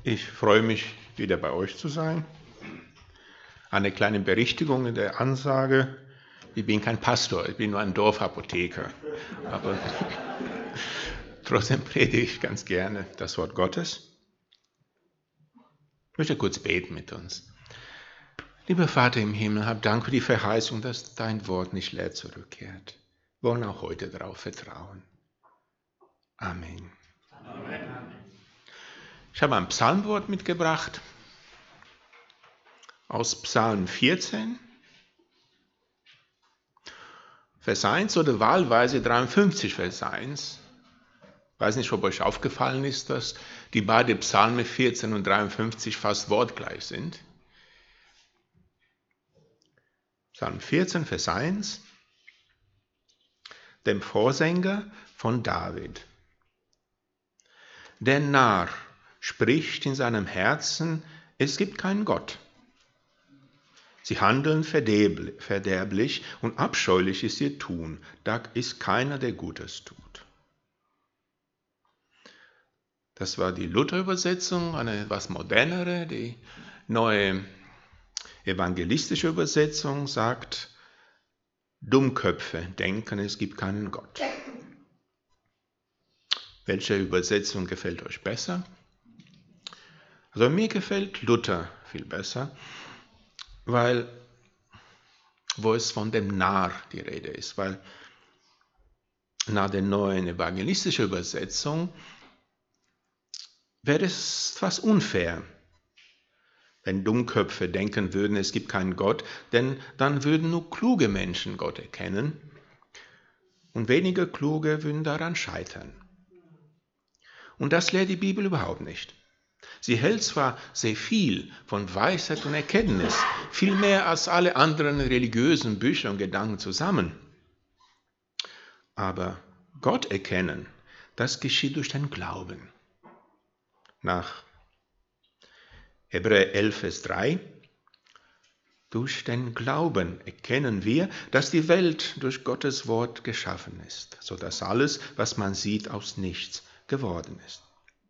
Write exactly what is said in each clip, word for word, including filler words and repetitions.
Ich freue mich, wieder bei euch zu sein. Eine kleine Berichtigung in der Ansage. Ich bin kein Pastor, ich bin nur ein Dorfapotheker. Aber trotzdem predige ich ganz gerne das Wort Gottes. Ich möchte kurz beten mit uns. Lieber Vater im Himmel, hab Dank für die Verheißung, dass dein Wort nicht leer zurückkehrt. Wir wollen auch heute darauf vertrauen. Amen. Amen. Ich habe ein Psalmwort mitgebracht aus Psalm vierzehn, Vers eins oder wahlweise dreiundfünfzig, Vers eins. Ich weiß nicht, ob euch aufgefallen ist, dass die beiden Psalme vierzehn und dreiundfünfzig fast wortgleich sind. Psalm vierzehn, Vers eins, dem Vorsänger von David. Der Narr spricht in seinem Herzen, es gibt keinen Gott. Sie handeln verderblich und abscheulich ist ihr Tun. Da ist keiner, der Gutes tut. Das war die Luther-Übersetzung, eine etwas modernere. Die neue evangelistische Übersetzung sagt, Dummköpfe denken, es gibt keinen Gott. Welche Übersetzung gefällt euch besser? Also mir gefällt Luther viel besser, weil, wo es von dem Narr die Rede ist, weil nach der neuen evangelistischen Übersetzung wäre es fast unfair, wenn Dummköpfe denken würden, es gibt keinen Gott, denn dann würden nur kluge Menschen Gott erkennen und weniger kluge würden daran scheitern. Und das lehrt die Bibel überhaupt nicht. Sie hält zwar sehr viel von Weisheit und Erkenntnis, viel mehr als alle anderen religiösen Bücher und Gedanken zusammen. Aber Gott erkennen, das geschieht durch den Glauben. Nach Hebräer elf, Vers drei, durch den Glauben erkennen wir, dass die Welt durch Gottes Wort geschaffen ist, sodass alles, was man sieht, aus nichts geworden ist.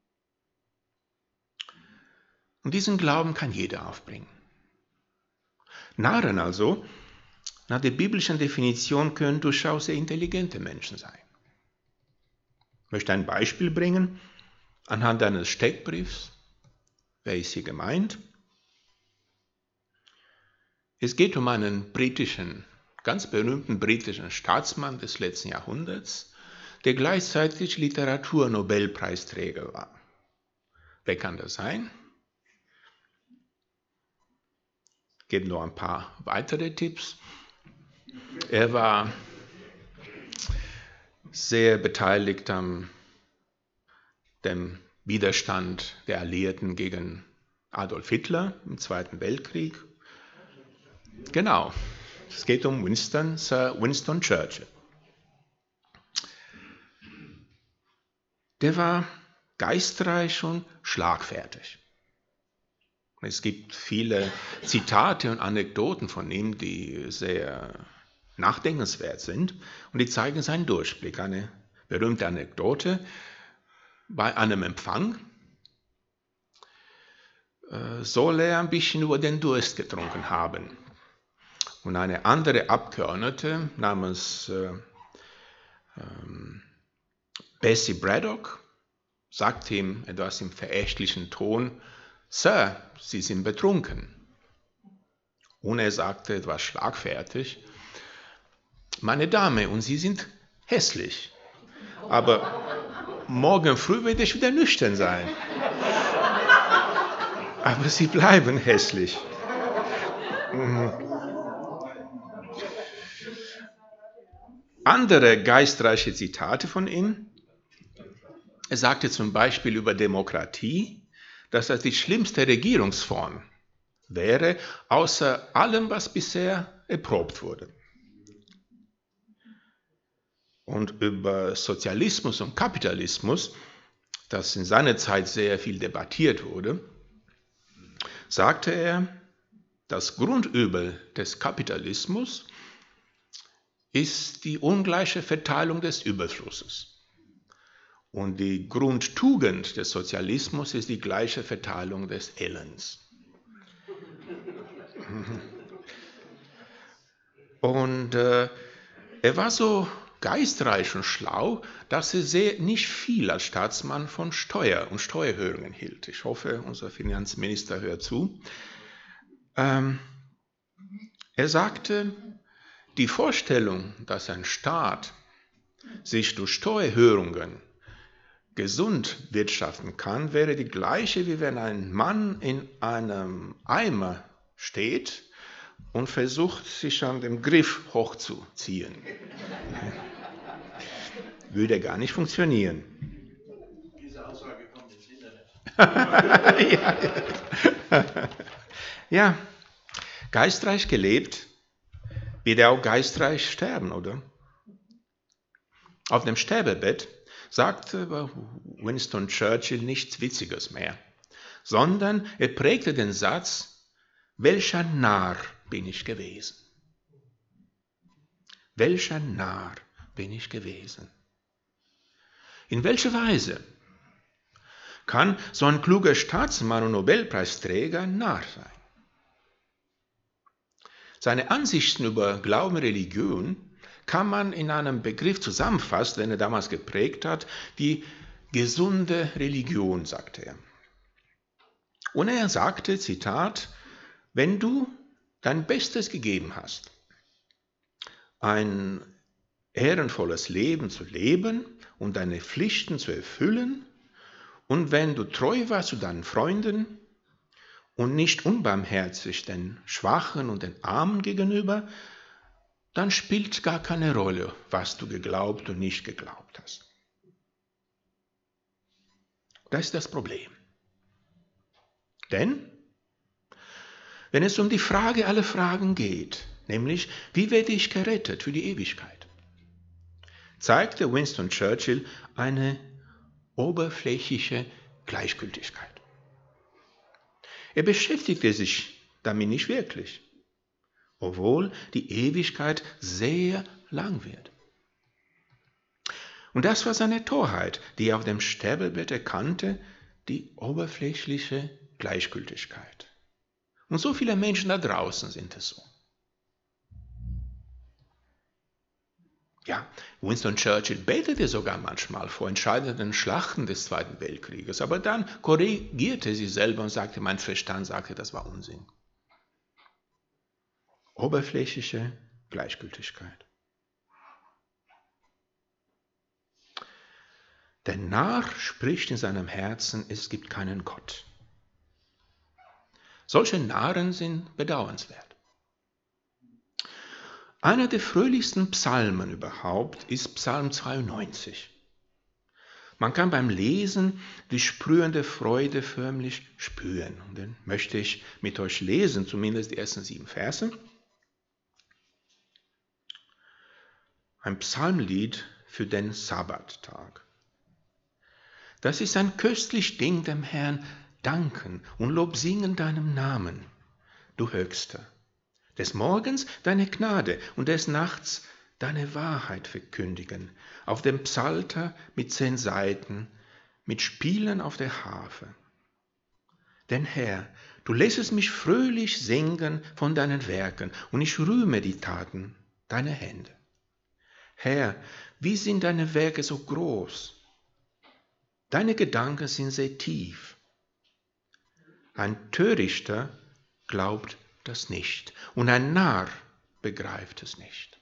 Und diesen Glauben kann jeder aufbringen. Narren also, nach der biblischen Definition, können durchaus sehr intelligente Menschen sein. Ich möchte ein Beispiel bringen, anhand eines Steckbriefs. Wer ist hier gemeint? Es geht um einen britischen, ganz berühmten britischen Staatsmann des letzten Jahrhunderts, der gleichzeitig Literaturnobelpreisträger war. Wer kann das sein? Ich gebe noch ein paar weitere Tipps. Er war sehr beteiligt am dem Widerstand der Alliierten gegen Adolf Hitler im Zweiten Weltkrieg. Genau, es geht um Winston, Sir Winston Churchill. Der war geistreich und schlagfertig. Es gibt viele Zitate und Anekdoten von ihm, die sehr nachdenkenswert sind und die zeigen seinen Durchblick. Eine berühmte Anekdote: Bei einem Empfang äh, soll er ein bisschen über den Durst getrunken haben. Und eine andere Abgeordnete namens äh, ähm, Bessie Braddock sagt ihm etwas im verächtlichen Ton: Sir, Sie sind betrunken. Und er sagte etwas schlagfertig: Meine Dame, und Sie sind hässlich. Aber morgen früh werde ich wieder nüchtern sein. Aber Sie bleiben hässlich. Andere geistreiche Zitate von ihm. Er sagte zum Beispiel über Demokratie, dass das die schlimmste Regierungsform wäre, außer allem, was bisher erprobt wurde. Und über Sozialismus und Kapitalismus, das in seiner Zeit sehr viel debattiert wurde, sagte er, das Grundübel des Kapitalismus ist die ungleiche Verteilung des Überflusses. Und die Grundtugend des Sozialismus ist die gleiche Verteilung des Elends. Und äh, er war so geistreich und schlau, dass er sehr nicht viel als Staatsmann von Steuer und Steuererhöhungen hielt. Ich hoffe, unser Finanzminister hört zu. Ähm, er sagte, die Vorstellung, dass ein Staat sich durch Steuererhöhungen gesund wirtschaften kann, wäre die gleiche, wie wenn ein Mann in einem Eimer steht und versucht, sich an dem Griff hochzuziehen. Würde gar nicht funktionieren. Diese Aussage kommt ins Internet. ja, ja, geistreich gelebt, wird er auch geistreich sterben, oder? Auf dem Sterbebett sagte Winston Churchill nichts Witziges mehr, sondern er prägte den Satz, welcher Narr bin ich gewesen? Welcher Narr bin ich gewesen? In welcher Weise kann so ein kluger Staatsmann und Nobelpreisträger ein Narr sein? Seine Ansichten über Glauben und Religion kann man in einem Begriff zusammenfassen, den er damals geprägt hat, die gesunde Religion, sagte er. Und er sagte, Zitat, wenn du dein Bestes gegeben hast, ein ehrenvolles Leben zu leben und deine Pflichten zu erfüllen, und wenn du treu warst zu deinen Freunden und nicht unbarmherzig den Schwachen und den Armen gegenüber, dann spielt gar keine Rolle, was du geglaubt und nicht geglaubt hast. Das ist das Problem. Denn, wenn es um die Frage aller Fragen geht, nämlich, wie werde ich gerettet für die Ewigkeit, zeigte Winston Churchill eine oberflächliche Gleichgültigkeit. Er beschäftigte sich damit nicht wirklich, obwohl die Ewigkeit sehr lang wird. Und das war seine Torheit, die er auf dem Sterbebett erkannte, die oberflächliche Gleichgültigkeit. Und so viele Menschen da draußen sind es so. Ja, Winston Churchill betete sogar manchmal vor entscheidenden Schlachten des Zweiten Weltkrieges, aber dann korrigierte sie selber und sagte, mein Verstand sagte, das war Unsinn. Oberflächliche Gleichgültigkeit. Der Narr spricht in seinem Herzen, es gibt keinen Gott. Solche Narren sind bedauernswert. Einer der fröhlichsten Psalmen überhaupt ist Psalm zweiundneunzig. Man kann beim Lesen die sprühende Freude förmlich spüren. Und den möchte ich mit euch lesen, zumindest die ersten sieben Verse. Ein Psalmlied für den Sabbattag. Das ist ein köstlich Ding, dem Herrn danken und Lob singen deinem Namen, du Höchster. Des Morgens deine Gnade und des Nachts deine Wahrheit verkündigen, auf dem Psalter mit zehn Saiten, mit Spielen auf der Harfe. Denn Herr, du lässest mich fröhlich singen von deinen Werken, und ich rühme die Taten deiner Hände. Herr, wie sind deine Werke so groß? Deine Gedanken sind sehr tief. Ein Törichter glaubt das nicht, und ein Narr begreift es nicht.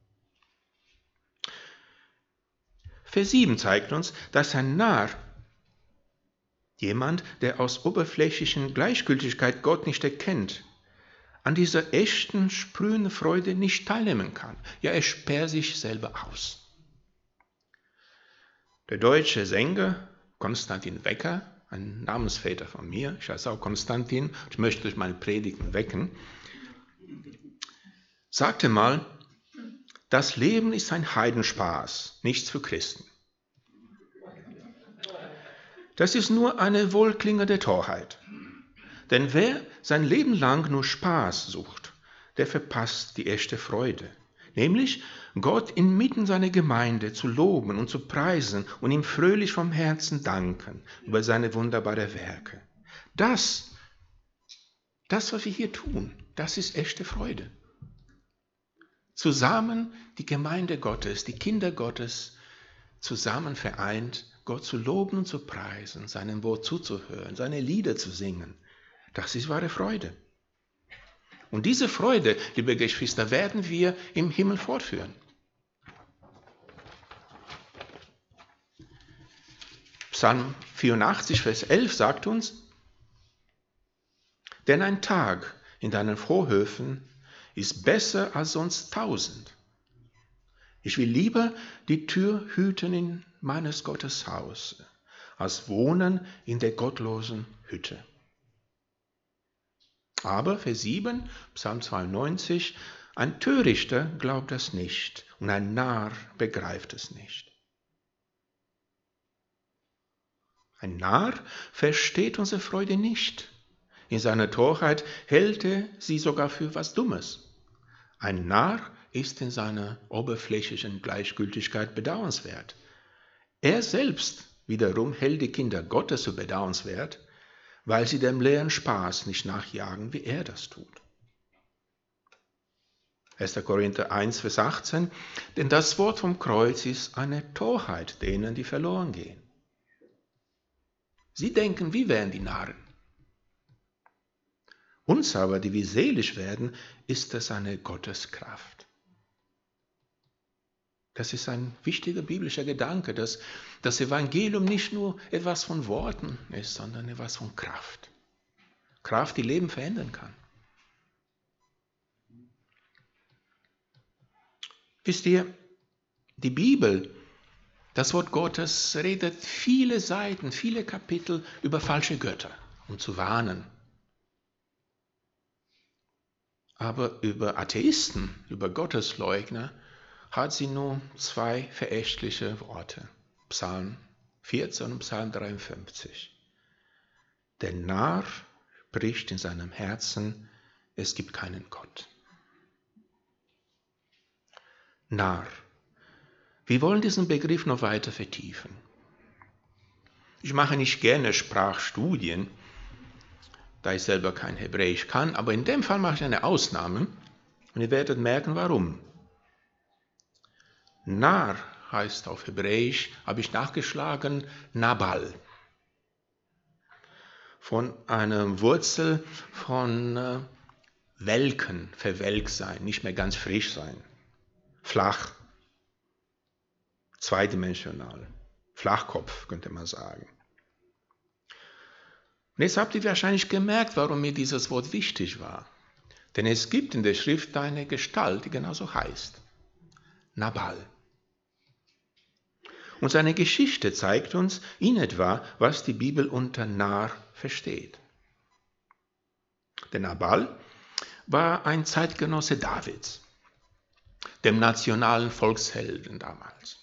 Vers sieben zeigt uns, dass ein Narr, jemand, der aus oberflächlichen Gleichgültigkeit Gott nicht erkennt, an dieser echten, sprühenden Freude nicht teilnehmen kann. Ja, er sperrt sich selber aus. Der deutsche Sänger Konstantin Wecker, ein Namensväter von mir, ich heiße auch Konstantin, ich möchte durch meine Predigten wecken, sagte mal, das Leben ist ein Heidenspaß, nichts für Christen. Das ist nur eine wohlklingende Torheit. Denn wer sein Leben lang nur Spaß sucht, der verpasst die echte Freude, nämlich Gott inmitten seiner Gemeinde zu loben und zu preisen und ihm fröhlich vom Herzen danken über seine wunderbaren Werke. Das, das, was wir hier tun, das ist echte Freude. Zusammen die Gemeinde Gottes, die Kinder Gottes, zusammen vereint, Gott zu loben und zu preisen, seinem Wort zuzuhören, seine Lieder zu singen. Das ist wahre Freude. Und diese Freude, liebe Geschwister, werden wir im Himmel fortführen. Psalm vierundachtzig, Vers elf sagt uns, denn ein Tag in deinen Vorhöfen ist besser als sonst tausend. Ich will lieber die Tür hüten in meines Gottes Haus, als wohnen in der gottlosen Hütte. Aber, Vers sieben, Psalm zweiundneunzig, ein Törichter glaubt das nicht und ein Narr begreift es nicht. Ein Narr versteht unsere Freude nicht. In seiner Torheit hält er sie sogar für was Dummes. Ein Narr ist in seiner oberflächlichen Gleichgültigkeit bedauernswert. Er selbst wiederum hält die Kinder Gottes für bedauernswert, weil sie dem leeren Spaß nicht nachjagen, wie er das tut. erster Korinther eins, Vers achtzehn, denn das Wort vom Kreuz ist eine Torheit denen, die verloren gehen. Sie denken, wie wären die Narren. Uns aber, die wir selig werden, ist das eine Gotteskraft. Das ist ein wichtiger biblischer Gedanke, dass das Evangelium nicht nur etwas von Worten ist, sondern etwas von Kraft. Kraft, die Leben verändern kann. Wisst ihr, die Bibel, das Wort Gottes, redet viele Seiten, viele Kapitel über falsche Götter, um zu warnen. Aber über Atheisten, über Gottesleugner, hat sie nur zwei verächtliche Worte. Psalm vierzehn und Psalm dreiundfünfzig. Der Narr spricht in seinem Herzen, es gibt keinen Gott. Narr. Wir wollen diesen Begriff noch weiter vertiefen. Ich mache nicht gerne Sprachstudien, da ich selber kein Hebräisch kann, aber in dem Fall mache ich eine Ausnahme und ihr werdet merken, warum. Narr heißt auf Hebräisch, habe ich nachgeschlagen, Nabal. Von einer Wurzel von äh, welken, verwelkt sein, nicht mehr ganz frisch sein. Flach, zweidimensional, Flachkopf könnte man sagen. Und jetzt habt ihr wahrscheinlich gemerkt, warum mir dieses Wort wichtig war. Denn es gibt in der Schrift eine Gestalt, die genauso heißt. Nabal. Und seine Geschichte zeigt uns in etwa, was die Bibel unter Narr versteht. Der Nabal war ein Zeitgenosse Davids, dem nationalen Volkshelden damals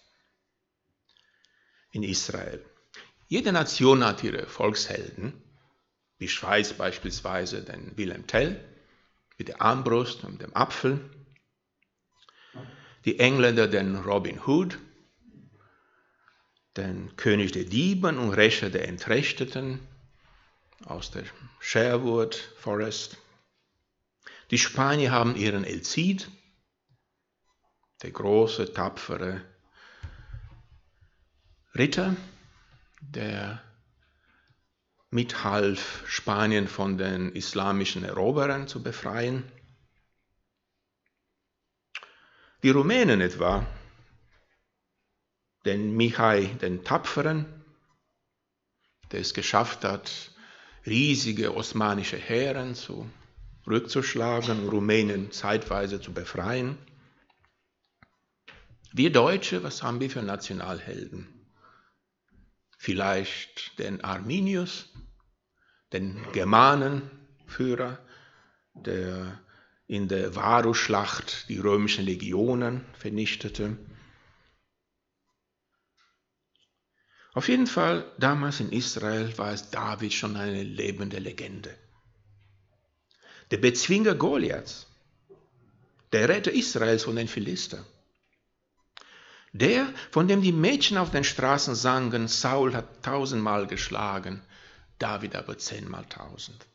in Israel. Jede Nation hat ihre Volkshelden. Die Schweiz beispielsweise den Wilhelm Tell mit der Armbrust und dem Apfel. Die Engländer den Robin Hood, den König der Dieben und Rächer der Entrechteten aus der Sherwood Forest. Die Spanier haben ihren El Cid, der große, tapfere Ritter, der mithalf, Spanien von den islamischen Eroberern zu befreien. Die Rumänen etwa, den Mihai, den Tapferen, der es geschafft hat, riesige osmanische Heeren zurückzuschlagen und Rumänien zeitweise zu befreien. Wir Deutsche, was haben wir für Nationalhelden? Vielleicht den Arminius, den Germanenführer, der in der Varusschlacht die römischen Legionen vernichtete. Auf jeden Fall, damals in Israel war es David schon eine lebende Legende. Der Bezwinger Goliaths, der Retter Israels von den Philistern. Der, von dem die Mädchen auf den Straßen sangen, Saul hat tausendmal geschlagen, David aber zehnmal tausend.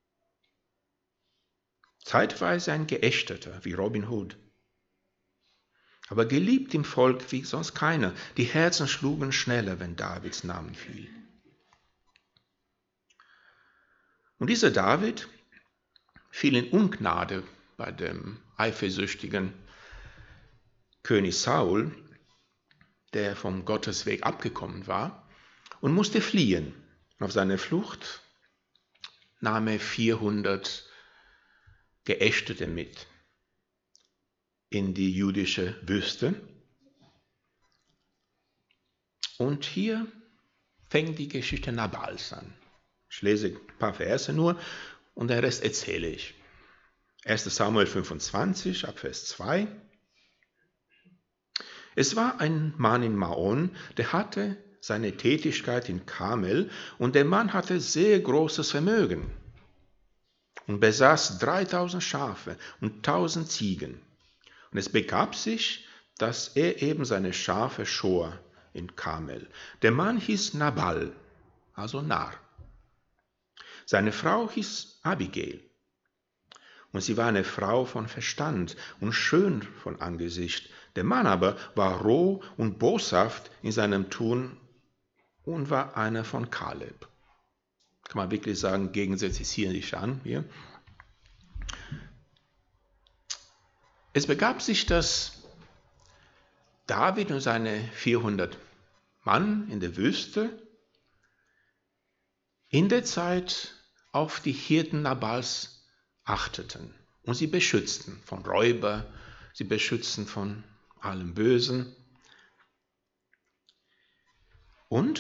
Zeitweise ein Geächteter wie Robin Hood, aber geliebt im Volk wie sonst keiner. Die Herzen schlugen schneller, wenn Davids Name fiel. Und dieser David fiel in Ungnade bei dem eifersüchtigen König Saul, der vom Gottesweg abgekommen war und musste fliehen. Auf seiner Flucht nahm er vierhundert Geächtete mit in die jüdische Wüste. Und hier fängt die Geschichte Nabals an. Ich lese ein paar Verse nur und den Rest erzähle ich. erster Samuel fünfundzwanzig, ab Vers zwei. Es war ein Mann in Maon, der hatte seine Tätigkeit in Karmel, und der Mann hatte sehr großes Vermögen und besaß dreitausend Schafe und tausend Ziegen. Und es begab sich, dass er eben seine Schafe schor in Karmel. Der Mann hieß Nabal, also Narr. Seine Frau hieß Abigail. Und sie war eine Frau von Verstand und schön von Angesicht. Der Mann aber war roh und boshaft in seinem Tun und war einer von Kaleb. Kann man wirklich sagen, Gegensätze ziehen sich an hier. Es begab sich, dass David und seine vierhundert Mann in der Wüste in der Zeit auf die Hirten Nabals achteten und sie beschützten von Räuber, sie beschützten von allem Bösen. Und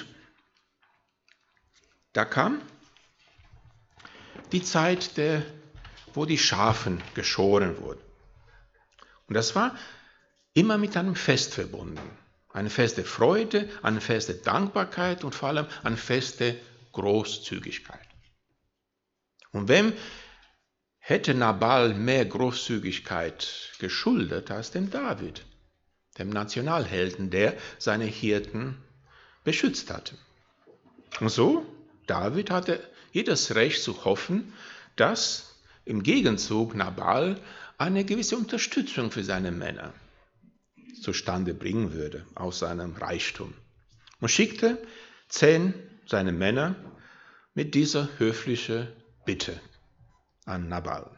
da kam die Zeit, der, wo die Schafen geschoren wurden. Und das war immer mit einem Fest verbunden. Ein Fest der Freude, ein Fest der Dankbarkeit und vor allem ein Fest der Großzügigkeit. Und wem hätte Nabal mehr Großzügigkeit geschuldet als dem David, dem Nationalhelden, der seine Hirten beschützt hatte? Und so, David hatte jedes Recht zu hoffen, dass im Gegenzug Nabal eine gewisse Unterstützung für seine Männer zustande bringen würde aus seinem Reichtum. Und schickte zehn seiner Männer mit dieser höflichen Bitte an Nabal.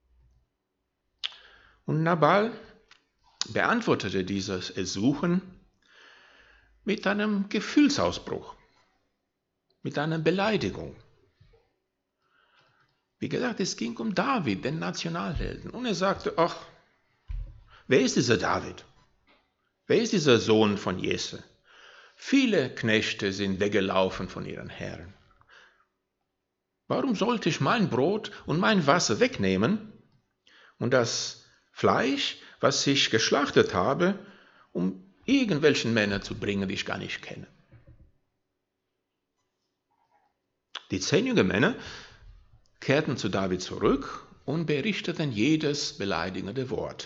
Und Nabal beantwortete dieses Ersuchen mit einem Gefühlsausbruch, mit einer Beleidigung. Wie gesagt, es ging um David, den Nationalhelden. Und er sagte, ach, wer ist dieser David? Wer ist dieser Sohn von Jesse? Viele Knechte sind weggelaufen von ihren Herren. Warum sollte ich mein Brot und mein Wasser wegnehmen und das Fleisch, was ich geschlachtet habe, um irgendwelchen Männern zu bringen, die ich gar nicht kenne? Die zehn jungen Männer kehrten zu David zurück und berichteten jedes beleidigende Wort.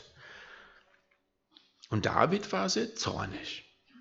Und David war sehr zornig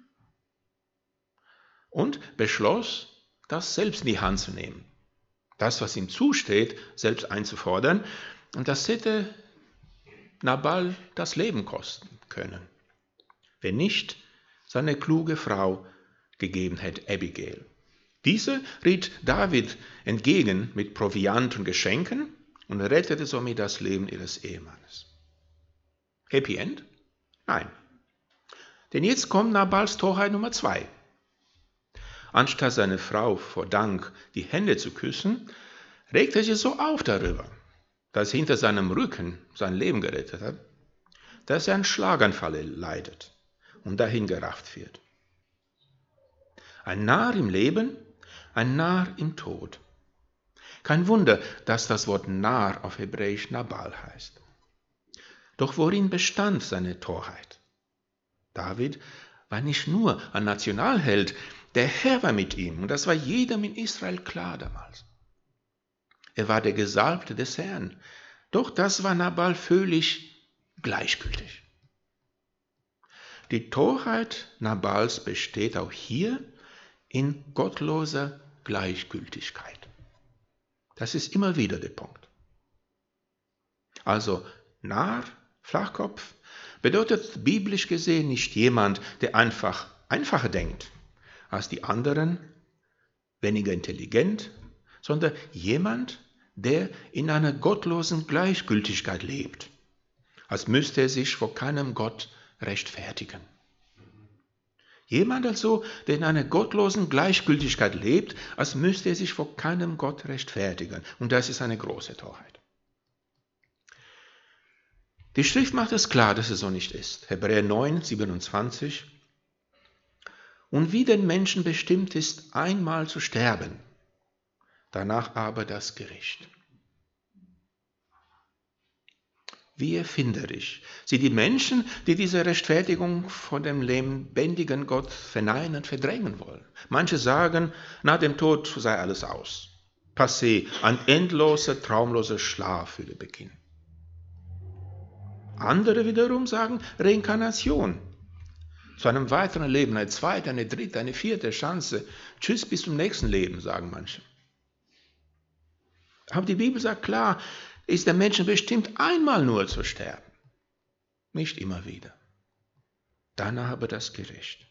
und beschloss, das selbst in die Hand zu nehmen. Das, was ihm zusteht, selbst einzufordern. Und das hätte Nabal das Leben kosten können, wenn nicht seine kluge Frau gegeben hätte, Abigail. Diese riet David entgegen mit Proviant und Geschenken und rettete somit das Leben ihres Ehemannes. Happy End? Nein. Denn jetzt kommt Nabals Torheit Nummer zwei. Anstatt seine Frau vor Dank die Hände zu küssen, regt er sich so auf darüber, dass hinter seinem Rücken sein Leben gerettet hat, dass er einen Schlaganfall leidet und dahin gerafft wird. Ein Narr im Leben, ein Narr im Tod. Kein Wunder, dass das Wort Narr auf Hebräisch Nabal heißt. Doch worin bestand seine Torheit? David war nicht nur ein Nationalheld, der Herr war mit ihm und das war jedem in Israel klar damals. Er war der Gesalbte des Herrn. Doch das war Nabal völlig gleichgültig. Die Torheit Nabals besteht auch hier in gottloser Gleichgültigkeit. Das ist immer wieder der Punkt. Also Narr, Flachkopf, bedeutet biblisch gesehen nicht jemand, der einfach einfacher denkt als die anderen, weniger intelligent, sondern jemand, der in einer gottlosen Gleichgültigkeit lebt, als müsste er sich vor keinem Gott rechtfertigen. Jemand also, der in einer gottlosen Gleichgültigkeit lebt, als müsste er sich vor keinem Gott rechtfertigen. Und das ist eine große Torheit. Die Schrift macht es klar, dass es so nicht ist. Hebräer neun, siebenundzwanzig. Und wie den Menschen bestimmt ist, einmal zu sterben, danach aber das Gericht. Wie erfinderisch sind die Menschen, die diese Rechtfertigung vor dem lebendigen Gott verneinen und verdrängen wollen. Manche sagen, nach dem Tod sei alles aus. Passé, ein endloser, traumloser Schlaf würde beginnen. Andere wiederum sagen Reinkarnation. Zu einem weiteren Leben, eine zweite, eine dritte, eine vierte Chance. Tschüss, bis zum nächsten Leben, sagen manche. Aber die Bibel sagt klar, ist der Mensch bestimmt, einmal nur zu sterben. Nicht immer wieder. Danach aber das Gericht.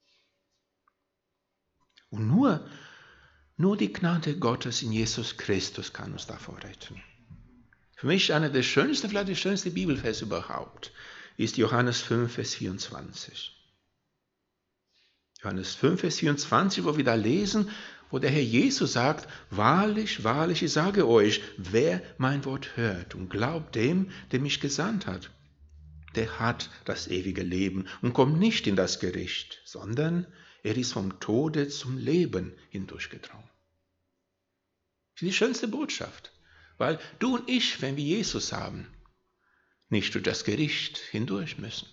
Und nur, nur die Gnade Gottes in Jesus Christus kann uns davor retten. Für mich einer der schönsten, vielleicht der schönste Bibelvers überhaupt, ist Johannes fünf, Vers vierundzwanzig. Johannes fünf, Vers vierundzwanzig, wo wir da lesen, wo der Herr Jesus sagt, wahrlich, wahrlich, ich sage euch, wer mein Wort hört und glaubt dem, der mich gesandt hat, der hat das ewige Leben und kommt nicht in das Gericht, sondern er ist vom Tode zum Leben hindurchgedrungen. Das ist die schönste Botschaft, weil du und ich, wenn wir Jesus haben, nicht durch das Gericht hindurch müssen.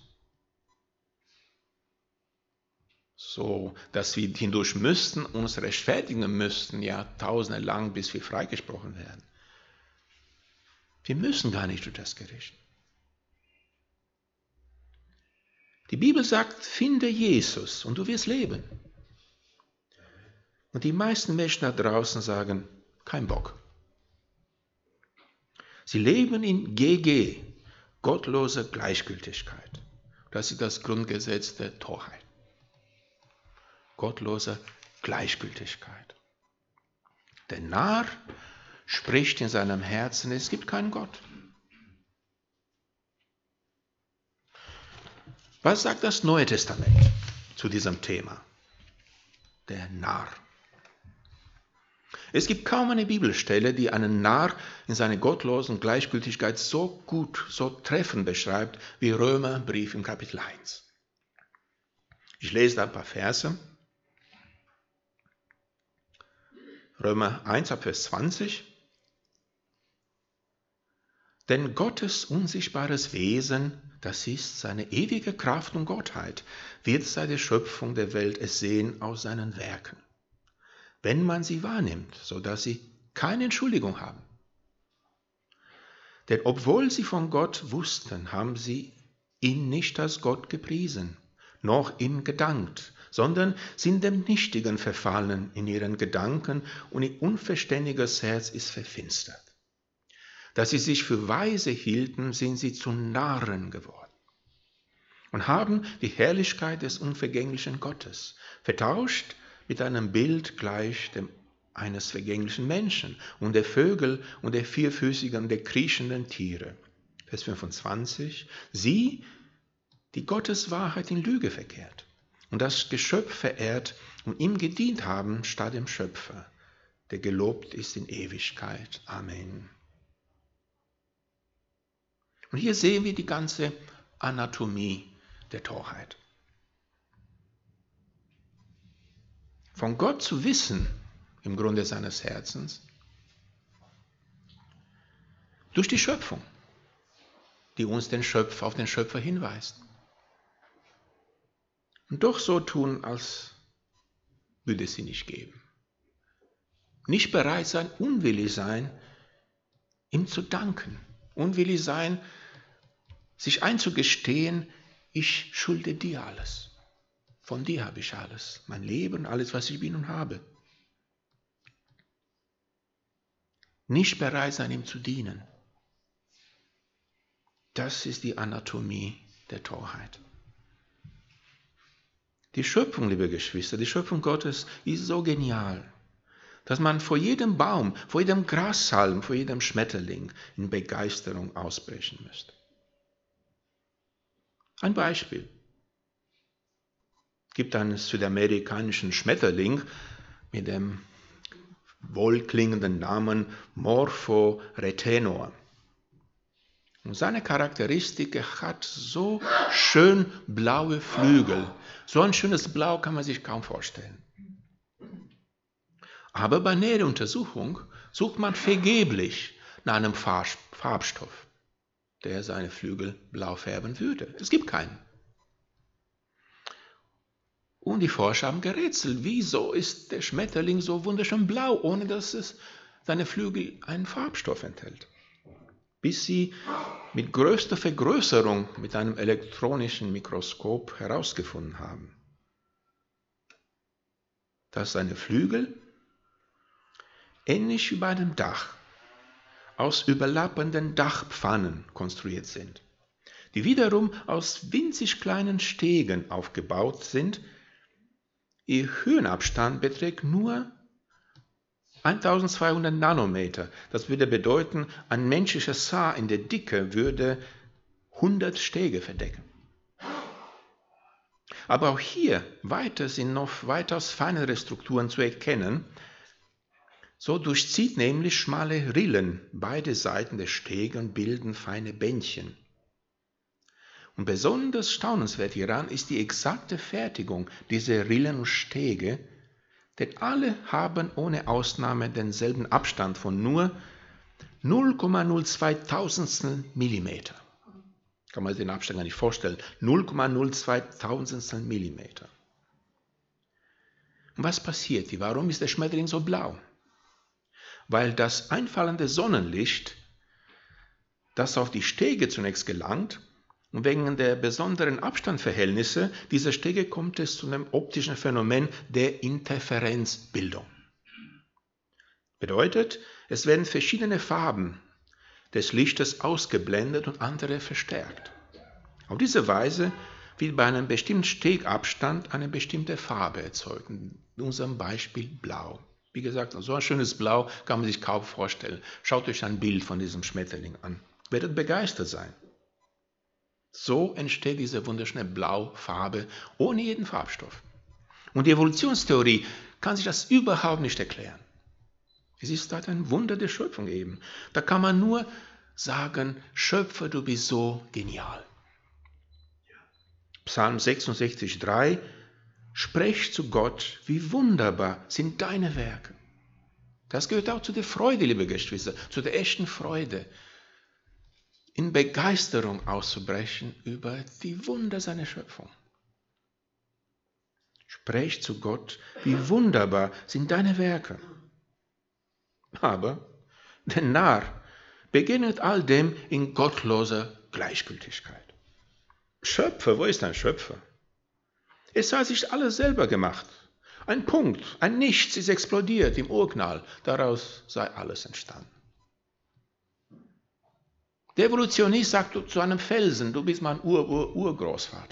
So, dass wir hindurch müssten, uns rechtfertigen müssten, Jahrtausende lang, bis wir freigesprochen werden. Wir müssen gar nicht durch das Gericht. Die Bibel sagt, finde Jesus und du wirst leben. Und die meisten Menschen da draußen sagen, kein Bock. Sie leben in G G, gottloser Gleichgültigkeit. Das ist das Grundgesetz der Torheit. Gottloser Gleichgültigkeit. Der Narr spricht in seinem Herzen, es gibt keinen Gott. Was sagt das Neue Testament zu diesem Thema? Der Narr. Es gibt kaum eine Bibelstelle, die einen Narr in seiner gottlosen Gleichgültigkeit so gut, so treffend beschreibt, wie Römerbrief im Kapitel eins. Ich lese da ein paar Verse. Römer eins, Vers zwanzig. Denn Gottes unsichtbares Wesen, das ist seine ewige Kraft und Gottheit, wird seit der Schöpfung der Welt ersehen aus seinen Werken, wenn man sie wahrnimmt, sodass sie keine Entschuldigung haben. Denn obwohl sie von Gott wussten, haben sie ihn nicht als Gott gepriesen, noch ihm gedankt, sondern sind dem Nichtigen verfallen in ihren Gedanken und ihr unverständiges Herz ist verfinstert. Dass sie sich für weise hielten, sind sie zu Narren geworden und haben die Herrlichkeit des unvergänglichen Gottes vertauscht mit einem Bild gleich dem eines vergänglichen Menschen und der Vögel und der vierfüßigen und der kriechenden Tiere. Vers fünfundzwanzig. Sie, die Gottes Wahrheit in Lüge verkehrt und das Geschöpf verehrt und ihm gedient haben statt dem Schöpfer, der gelobt ist in Ewigkeit. Amen. Und hier sehen wir die ganze Anatomie der Torheit. Von Gott zu wissen, im Grunde seines Herzens, durch die Schöpfung, die uns den Schöpfer, auf den Schöpfer hinweist. Und doch so tun, als würde es sie nicht geben. Nicht bereit sein, unwillig sein, ihm zu danken. Unwillig sein, sich einzugestehen, ich schulde dir alles. Von dir habe ich alles, mein Leben, alles, was ich bin und habe. Nicht bereit sein, ihm zu dienen. Das ist die Anatomie der Torheit. Die Schöpfung, liebe Geschwister, die Schöpfung Gottes ist so genial, dass man vor jedem Baum, vor jedem Grashalm, vor jedem Schmetterling in Begeisterung ausbrechen müsste. Ein Beispiel. Es gibt einen südamerikanischen Schmetterling mit dem wohlklingenden Namen Morpho retenor. Und seine Charakteristik, er hat so schön blaue Flügel. So ein schönes Blau kann man sich kaum vorstellen. Aber bei näherer Untersuchung sucht man vergeblich nach einem Farbstoff, der seine Flügel blau färben würde. Es gibt keinen. Und die Forscher haben gerätselt, wieso ist der Schmetterling so wunderschön blau, ohne dass es seine Flügel einen Farbstoff enthält. Bis sie mit größter Vergrößerung mit einem elektronischen Mikroskop herausgefunden haben, dass seine Flügel ähnlich wie bei einem Dach aus überlappenden Dachpfannen konstruiert sind, die wiederum aus winzig kleinen Stegen aufgebaut sind. Ihr Höhenabstand beträgt nur eintausendzweihundert Nanometer. Das würde bedeuten, ein menschliches Haar in der Dicke würde hundert Stege verdecken. Aber auch hier weiter sind noch weitaus feinere Strukturen zu erkennen. So durchzieht nämlich schmale Rillen beide Seiten der Stege und bilden feine Bändchen. Und besonders staunenswert hieran ist die exakte Fertigung dieser Rillen und Stege, denn alle haben ohne Ausnahme denselben Abstand von nur null Komma null zwei Tausendstel Millimeter. Kann man sich den Abstand gar nicht vorstellen. null Komma null zwei Tausendstel Millimeter. Und was passiert hier? Warum ist der Schmetterling so blau? Weil das einfallende Sonnenlicht, das auf die Stege zunächst gelangt, und wegen der besonderen Abstandsverhältnisse dieser Stege kommt es zu einem optischen Phänomen der Interferenzbildung. Bedeutet, es werden verschiedene Farben des Lichtes ausgeblendet und andere verstärkt. Auf diese Weise wird bei einem bestimmten Stegabstand eine bestimmte Farbe erzeugt. In unserem Beispiel Blau. Wie gesagt, so ein schönes Blau kann man sich kaum vorstellen. Schaut euch ein Bild von diesem Schmetterling an. Ihr werdet begeistert sein. So entsteht diese wunderschöne Blaufarbe ohne jeden Farbstoff. Und die Evolutionstheorie kann sich das überhaupt nicht erklären. Es ist halt ein Wunder der Schöpfung eben. Da kann man nur sagen, Schöpfer, du bist so genial. Psalm sechsundsechzig, drei, sprech zu Gott, wie wunderbar sind deine Werke. Das gehört auch zu der Freude, liebe Geschwister, zu der echten Freude. In Begeisterung auszubrechen über die Wunder seiner Schöpfung. Sprech zu Gott, wie wunderbar sind deine Werke. Aber der Narr begegnet all dem in gottloser Gleichgültigkeit. Schöpfer, wo ist ein Schöpfer? Es hat sich alles selber gemacht. Ein Punkt, ein Nichts ist explodiert im Urknall. Daraus sei alles entstanden. Der Evolutionist sagt zu einem Felsen, du bist mein Ur-Ur-Urgroßvater.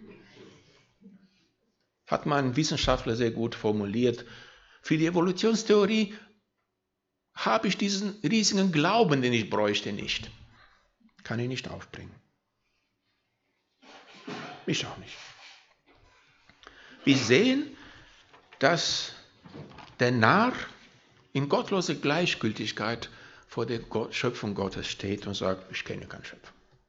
Hat mein Wissenschaftler sehr gut formuliert. Für die Evolutionstheorie habe ich diesen riesigen Glauben, den ich bräuchte, nicht. Kann ich nicht aufbringen. Ich auch nicht. Wir sehen, dass der Narr in gottloser Gleichgültigkeit vor der Schöpfung Gottes steht und sagt, ich kenne keinen Schöpfer.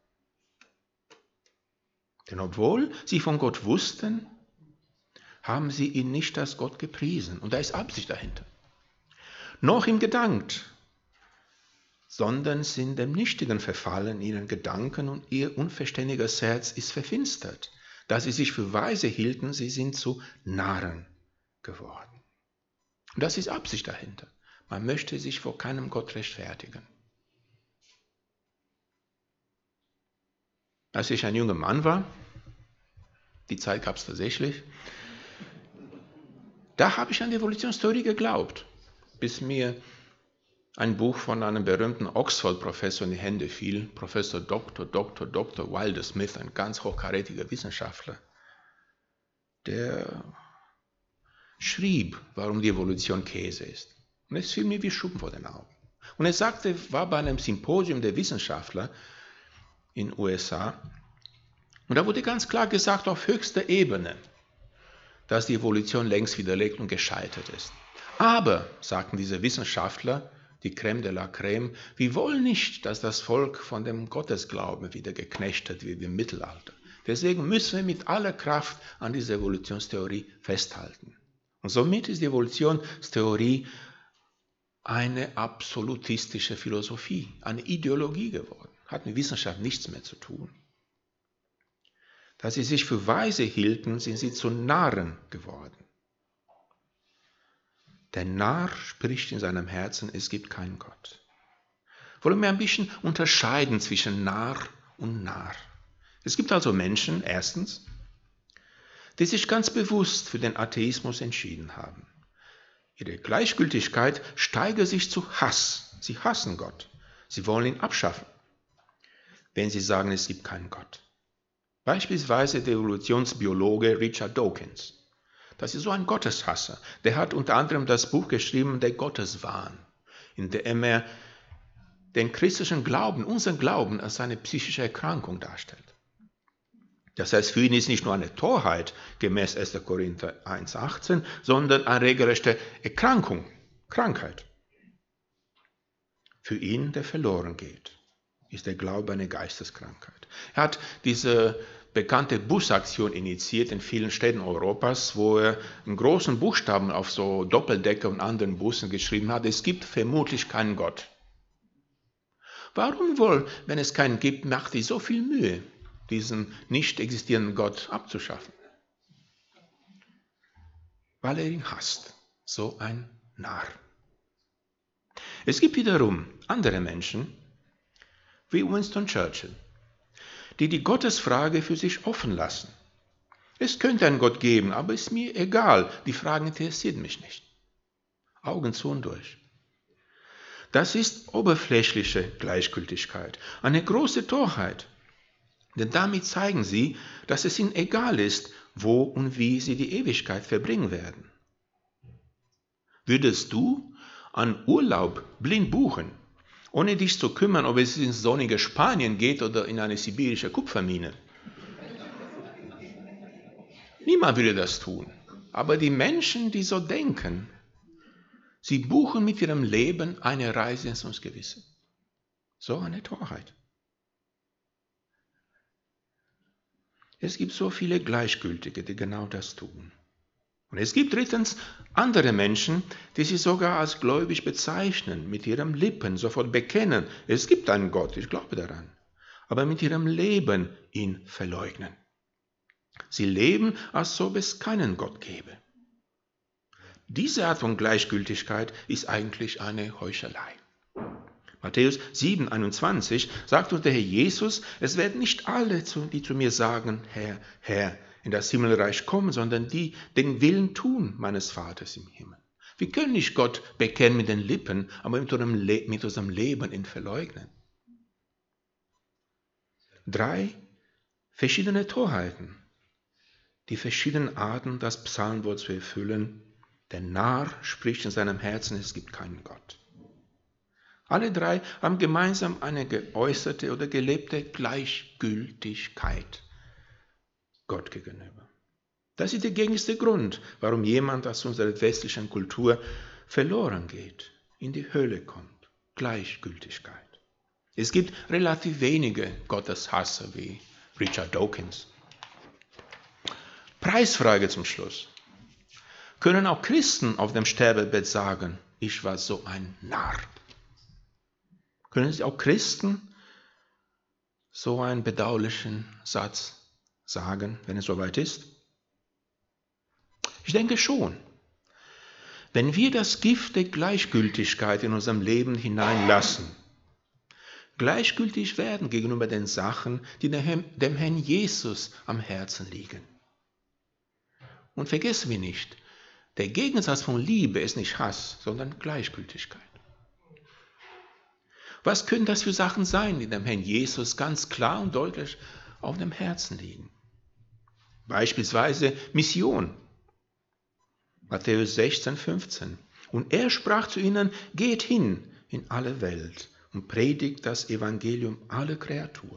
Denn obwohl sie von Gott wussten, haben sie ihn nicht als Gott gepriesen. Und da ist Absicht dahinter. Noch ihm gedankt, sondern sind dem Nichtigen verfallen, ihren Gedanken, und ihr unverständiges Herz ist verfinstert. Da sie sich für weise hielten, sie sind zu Narren geworden. Und das ist Absicht dahinter. Man möchte sich vor keinem Gott rechtfertigen. Als ich ein junger Mann war, die Zeit gab es tatsächlich, da habe ich an die Evolutionstheorie geglaubt, bis mir ein Buch von einem berühmten Oxford-Professor in die Hände fiel, Professor Doktor Doktor Doktor Wilder Smith, ein ganz hochkarätiger Wissenschaftler, der schrieb, warum die Evolution Käse ist. Und es fiel mir wie Schuppen vor den Augen. Und er sagte, war bei einem Symposium der Wissenschaftler in den U S A, und da wurde ganz klar gesagt, auf höchster Ebene, dass die Evolution längst widerlegt und gescheitert ist. Aber, sagten diese Wissenschaftler, die Crème de la Crème, wir wollen nicht, dass das Volk von dem Gottesglauben wieder geknechtet wird wie im Mittelalter. Deswegen müssen wir mit aller Kraft an dieser Evolutionstheorie festhalten. Und somit ist die Evolutionstheorie eine absolutistische Philosophie, eine Ideologie geworden. Hat mit Wissenschaft nichts mehr zu tun. Da sie sich für weise hielten, sind sie zu Narren geworden. Der Narr spricht in seinem Herzen, es gibt keinen Gott. Wollen wir ein bisschen unterscheiden zwischen Narr und Narr. Es gibt also Menschen, erstens, die sich ganz bewusst für den Atheismus entschieden haben. Ihre Gleichgültigkeit steigert sich zu Hass. Sie hassen Gott. Sie wollen ihn abschaffen, wenn sie sagen, es gibt keinen Gott. Beispielsweise der Evolutionsbiologe Richard Dawkins. Das ist so ein Gotteshasser. Der hat unter anderem das Buch geschrieben, Der Gotteswahn, in dem er den christlichen Glauben, unseren Glauben, als eine psychische Erkrankung darstellt. Das heißt, für ihn ist nicht nur eine Torheit, gemäß erster Korinther eins achtzehn, sondern eine regelrechte Erkrankung, Krankheit. Für ihn, der verloren geht, ist der Glaube eine Geisteskrankheit. Er hat diese bekannte Busaktion initiiert in vielen Städten Europas, wo er in großen Buchstaben auf so Doppeldecker und anderen Bussen geschrieben hat, es gibt vermutlich keinen Gott. Warum wohl, wenn es keinen gibt, macht es so viel Mühe, diesen nicht existierenden Gott abzuschaffen? Weil er ihn hasst, so ein Narr. Es gibt wiederum andere Menschen, wie Winston Churchill, die die Gottesfrage für sich offen lassen. Es könnte einen Gott geben, aber ist mir egal, die Frage interessiert mich nicht. Augen zu und durch. Das ist oberflächliche Gleichgültigkeit, eine große Torheit, denn damit zeigen sie, dass es ihnen egal ist, wo und wie sie die Ewigkeit verbringen werden. Würdest du an Urlaub blind buchen, ohne dich zu kümmern, ob es ins sonnige Spanien geht oder in eine sibirische Kupfermine? Niemand würde das tun. Aber die Menschen, die so denken, sie buchen mit ihrem Leben eine Reise ins Ungewisse. So eine Torheit. Es gibt so viele Gleichgültige, die genau das tun. Und es gibt drittens andere Menschen, die sich sogar als gläubig bezeichnen, mit ihren Lippen sofort bekennen, es gibt einen Gott, ich glaube daran, aber mit ihrem Leben ihn verleugnen. Sie leben, als ob es keinen Gott gäbe. Diese Art von Gleichgültigkeit ist eigentlich eine Heuchelei. Matthäus sieben einundzwanzig sagt uns der Herr Jesus, es werden nicht alle, die zu mir sagen, Herr, Herr, in das Himmelreich kommen, sondern die den Willen tun meines Vaters im Himmel. Wir können nicht Gott bekennen mit den Lippen, aber mit unserem, Le- mit unserem Leben ihn verleugnen. Drei verschiedene Torheiten, die verschiedenen Arten, das Psalmwort zu erfüllen. Der Narr spricht in seinem Herzen, es gibt keinen Gott. Alle drei haben gemeinsam eine geäußerte oder gelebte Gleichgültigkeit Gott gegenüber. Das ist der gängigste Grund, warum jemand aus unserer westlichen Kultur verloren geht, in die Hölle kommt. Gleichgültigkeit. Es gibt relativ wenige Gotteshasser wie Richard Dawkins. Preisfrage zum Schluss. Können auch Christen auf dem Sterbebett sagen, ich war so ein Narr? Können Sie auch Christen so einen bedauerlichen Satz sagen, wenn es soweit ist? Ich denke schon. Wenn wir das Gift der Gleichgültigkeit in unserem Leben hineinlassen, gleichgültig werden gegenüber den Sachen, die dem Herrn Jesus am Herzen liegen. Und vergessen wir nicht, der Gegensatz von Liebe ist nicht Hass, sondern Gleichgültigkeit. Was können das für Sachen sein, die dem Herrn Jesus ganz klar und deutlich auf dem Herzen liegen? Beispielsweise Mission. Matthäus sechzehn, fünfzehn. Und er sprach zu ihnen, geht hin in alle Welt und predigt das Evangelium aller Kreatur.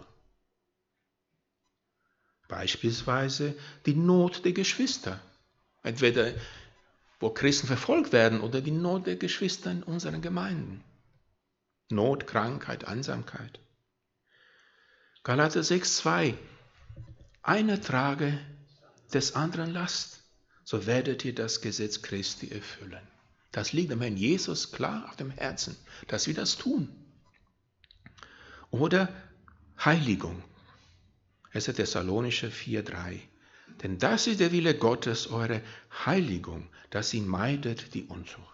Beispielsweise die Not der Geschwister, entweder wo Christen verfolgt werden oder die Not der Geschwister in unseren Gemeinden. Not, Krankheit, Einsamkeit. Galater sechs, zwei. Einer trage des anderen Last, so werdet ihr das Gesetz Christi erfüllen. Das liegt dem Herrn Jesus klar auf dem Herzen, dass wir das tun. Oder Heiligung. erster Thessalonicher vier, drei. Denn das ist der Wille Gottes, eure Heiligung, dass ihr meidet die Unzucht.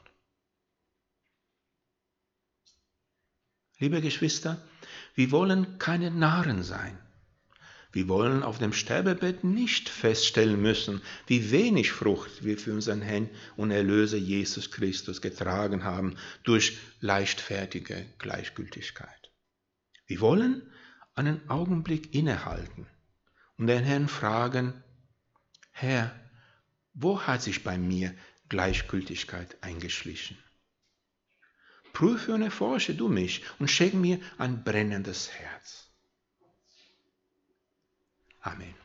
Liebe Geschwister, wir wollen keine Narren sein. Wir wollen auf dem Sterbebett nicht feststellen müssen, wie wenig Frucht wir für unseren Herrn und Erlöser Jesus Christus getragen haben durch leichtfertige Gleichgültigkeit. Wir wollen einen Augenblick innehalten und den Herrn fragen, Herr, wo hat sich bei mir Gleichgültigkeit eingeschlichen? Prüfe und erforsche du mich und schenke mir ein brennendes Herz. Amen.